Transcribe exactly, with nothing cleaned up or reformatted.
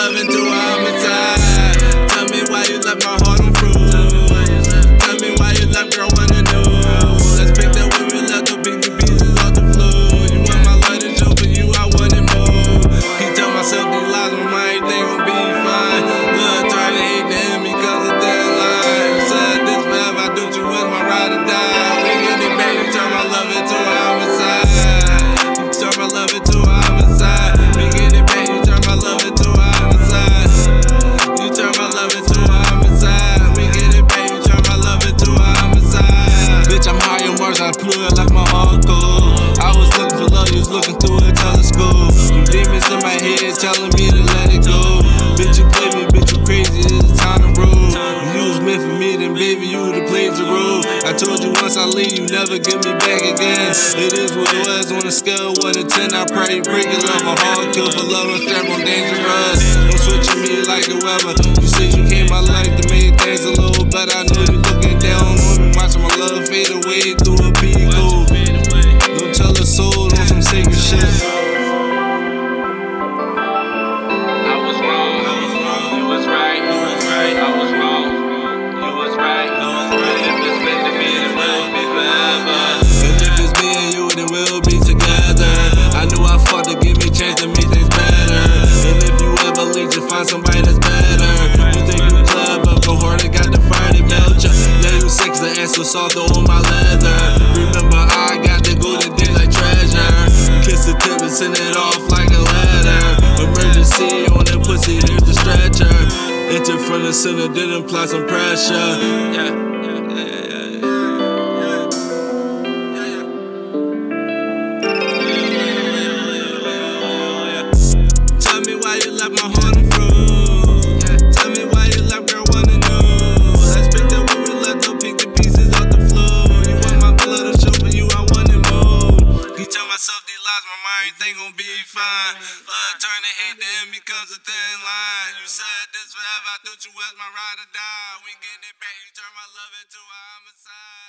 love into a homicide. Tell me why you left my heart on fruit. Tell me why you left, girl, wanna know. Let's pick that when we left, go pick the pieces off the floor. You want my love to show for you, I want it more. Keep telling myself these lies, my mind ain't gon' be fine. Love trying to hate the enemy cause of that lie. You said this forever, I thought you was my ride or die. We get it back, you turn my love into a homicide. You turn my love into a homicide. We get it back, you turn my love into a homicide. You turn my love into a homicide. We get it back, you turn my love into a homicide. Bitch, I'm high on Mars, I flew it like my heart cold. I was looking for love, you was looking through a telescope. You demons in my head telling me to let it go. Bitch, you play me, bitch, you crazy, it's time to roll. You was meant for me, then baby, you would've played the role. I told you once I leave, you never get me back again. It is what it was on a scale of one to ten. I pray you break your love, my heart kill for love, I'm strap on dangerous. Don't switch on me like the weather. You said you came my life to make things a little better. I know you looking down on me, watching my love fade away through a peacoat. Don't tell a soul on some sacred shit. Find somebody that's better. You think you clever, go hard and got the fire to melt ya. Yeah, you sex the ass so soft on my leather. Remember I got the golden day like treasure. Kiss the tip and send it off like a letter. Emergency on that pussy, there's the stretcher. Enter from the center, did apply some pressure. Yeah, yeah, yeah, yeah. Tell me why you left my heart on fruit. Tell me why you left, girl, wanna know. Let's pick that when we left, go pick the pieces off the floor. You want my blood to show for you, I want it more. Keep telling myself these lies, my mind ain't gon' be fine. Love turn to hate the enemy cause of thin line. You said this forever, I thought you was my ride or die. We get it back, you turn my love into a homicide.